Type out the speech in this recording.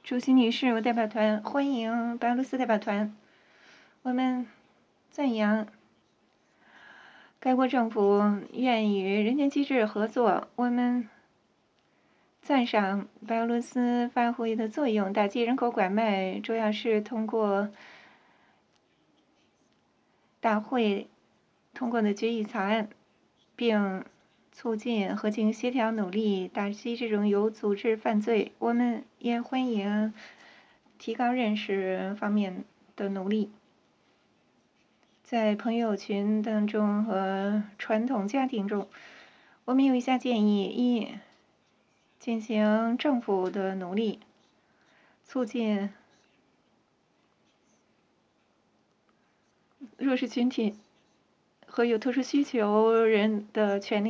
主席女士，我代表团欢迎白俄罗斯代表团。我们赞扬该国政府愿与人权机制合作。我们赞赏白俄罗斯发挥的作用，打击人口拐卖，主要是通过大会通过的决议草案，并促进和进行协调努力，打击这种有组织犯罪。我们也欢迎提高认识方面的努力，在朋友群当中和传统家庭中，我们有以下建议：一、进行政府的努力，促进弱势群体和有特殊需求人的权利。